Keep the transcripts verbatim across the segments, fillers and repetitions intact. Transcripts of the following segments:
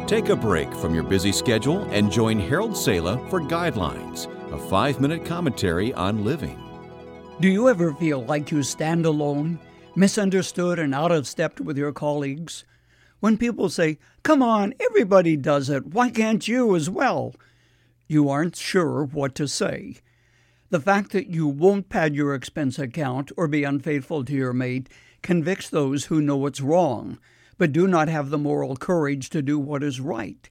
Take a break from your busy schedule and join Harold Sala for Guidelines, a five-minute commentary on living. Do you ever feel like you stand alone, misunderstood and out of step with your colleagues? When people say, "Come on, everybody does it, why can't you as well?" You aren't sure what to say. The fact that you won't pad your expense account or be unfaithful to your mate convicts those who know what's wrong, but do not have the moral courage to do what is right.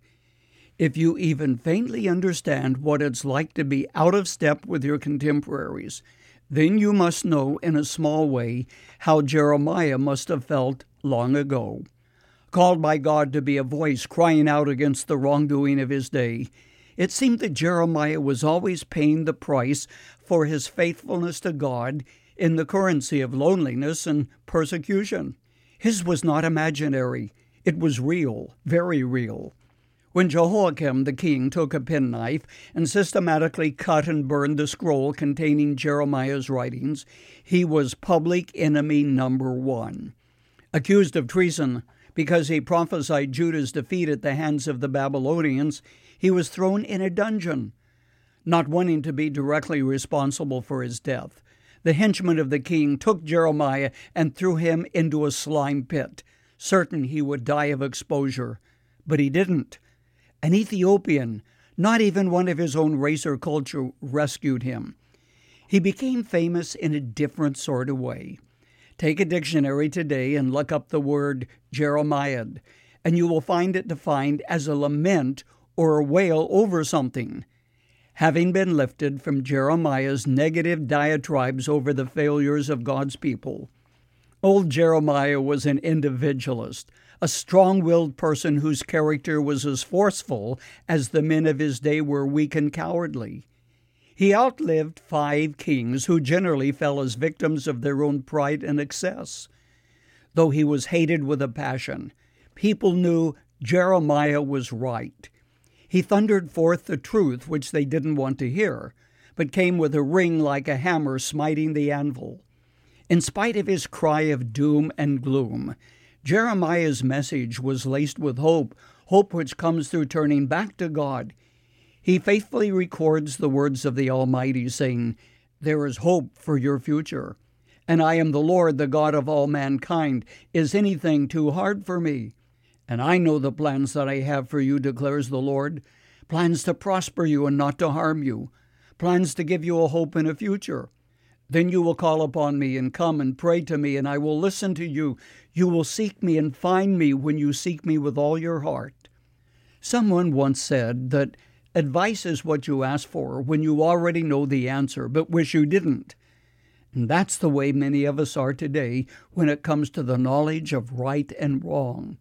If you even faintly understand what it's like to be out of step with your contemporaries, then you must know in a small way how Jeremiah must have felt long ago. Called by God to be a voice crying out against the wrongdoing of his day, it seemed that Jeremiah was always paying the price for his faithfulness to God in the currency of loneliness and persecution. His was not imaginary. It was real, very real. When Jehoiakim the king took a penknife and systematically cut and burned the scroll containing Jeremiah's writings, he was public enemy number one. Accused of treason because he prophesied Judah's defeat at the hands of the Babylonians, he was thrown in a dungeon. Not wanting to be directly responsible for his death, the henchmen of the king took Jeremiah and threw him into a slime pit, certain he would die of exposure. But he didn't. An Ethiopian, not even one of his own race or culture, rescued him. He became famous in a different sort of way. Take a dictionary today and look up the word Jeremiah, and you will find it defined as a lament or a wail over something. Having been lifted from Jeremiah's negative diatribes over the failures of God's people, old Jeremiah was an individualist, a strong-willed person whose character was as forceful as the men of his day were weak and cowardly. He outlived five kings who generally fell as victims of their own pride and excess. Though he was hated with a passion, people knew Jeremiah was right. He thundered forth the truth which they didn't want to hear, but came with a ring like a hammer smiting the anvil. In spite of his cry of doom and gloom, Jeremiah's message was laced with hope, hope which comes through turning back to God. He faithfully records the words of the Almighty, saying, "There is hope for your future. And I am the Lord, the God of all mankind. Is anything too hard for me? And I know the plans that I have for you, declares the Lord, plans to prosper you and not to harm you, plans to give you a hope and a future. Then you will call upon me and come and pray to me, and I will listen to you. You will seek me and find me when you seek me with all your heart." Someone once said that advice is what you ask for when you already know the answer, but wish you didn't. And that's the way many of us are today when it comes to the knowledge of right and wrong.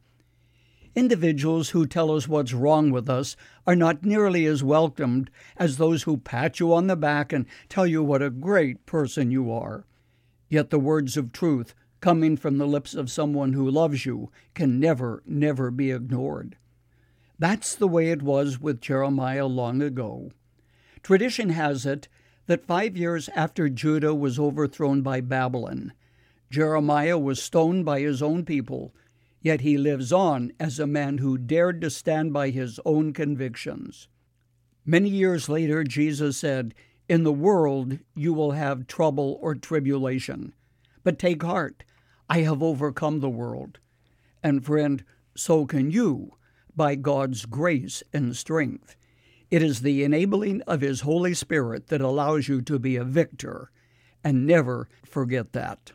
Individuals who tell us what's wrong with us are not nearly as welcomed as those who pat you on the back and tell you what a great person you are. Yet the words of truth coming from the lips of someone who loves you can never, never be ignored. That's the way it was with Jeremiah long ago. Tradition has it that five years after Judah was overthrown by Babylon, Jeremiah was stoned by his own people, yet he lives on as a man who dared to stand by his own convictions. Many years later, Jesus said, "In the world you will have trouble or tribulation, but take heart, I have overcome the world." And friend, so can you, by God's grace and strength. It is the enabling of His Holy Spirit that allows you to be a victor, and never forget that.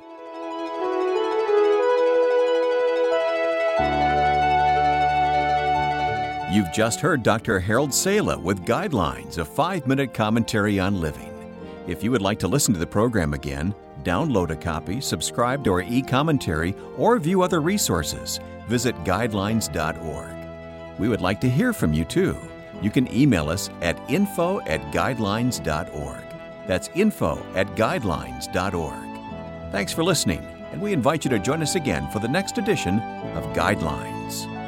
You've just heard Doctor Harold Sala with Guidelines, a five-minute commentary on living. If you would like to listen to the program again, download a copy, subscribe to our e-commentary, or view other resources, visit guidelines dot org. We would like to hear from you, too. You can email us at info at guidelines dot org. That's info at guidelines dot org. Thanks for listening, and we invite you to join us again for the next edition of Guidelines.